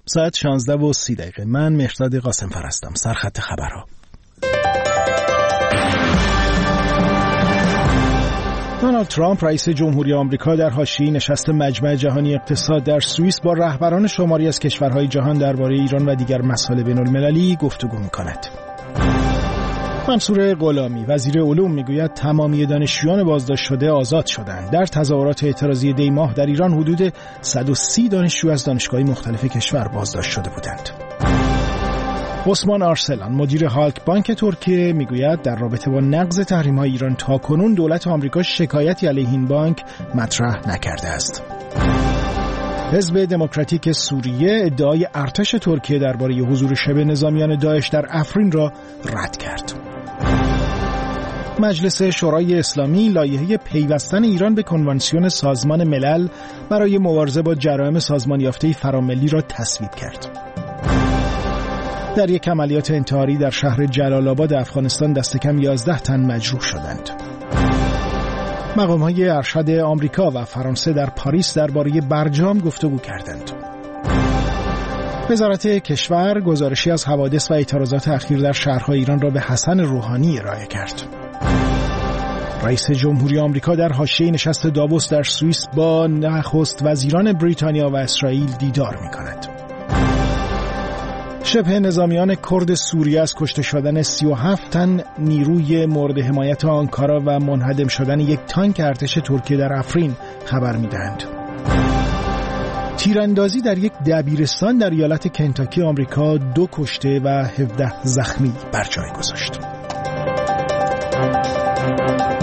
ساعت 16:30. من مهرداد قاسم‌فر هستم. سرخط خبرها. دونالد ترامپ رئیس جمهوری آمریکا در حاشیه نشست مجمع جهانی اقتصاد در سوئیس با رهبران شماری از کشورهای جهان درباره ایران و دیگر مسائل بین‌المللی گفتگو می‌کند. منصور غلامی وزیر علوم میگوید تمامی دانشجویان بازداشت شده آزاد شدند. در تظاهرات اعتراضی دی ماه در ایران حدود 130 دانشجو از دانشگاه‌های مختلف کشور بازداشت شده بودند. عثمان آرسلان مدیر هالک بانک ترکیه میگوید در رابطه با نقض تحریم‌های ایران تاکنون دولت آمریکا شکایتی علیه این بانک مطرح نکرده است. حزب دموکراتیک سوریه ادعای ارتش ترکیه درباره حضور شبه نظامیان داعش در افرین را رد کرد. مجلس شورای اسلامی لایحه پیوستن ایران به کنوانسیون سازمان ملل برای مبارزه با جرایم سازمان یافته فراملی را تصویب کرد. در یک عملیات انتحاری در شهر جلال آباد افغانستان دست کم 11 تن مجروح شدند. مقام‌های ارشد آمریکا و فرانسه در پاریس درباره برجام گفتگو کردند. وزارت کشور گزارشی از حوادث و اعتراضات اخیر در شهرهای ایران را به حسن روحانی ارائه کرد. رئیس جمهوری آمریکا در حاشیه نشست داووس در سوئیس با نخست وزیران بریتانیا و اسرائیل دیدار می‌کند. شبه نظامیان کرد سوریه از کشته شدن 37 تن نیروی مورد حمایت آنکارا و منهدم شدن یک تانک ارتش ترکیه در افرین خبر می‌دهند. تیراندازی در یک دبیرستان در ایالت کنتاکی آمریکا 2 کشته و 17 زخمی بر جای گذاشت.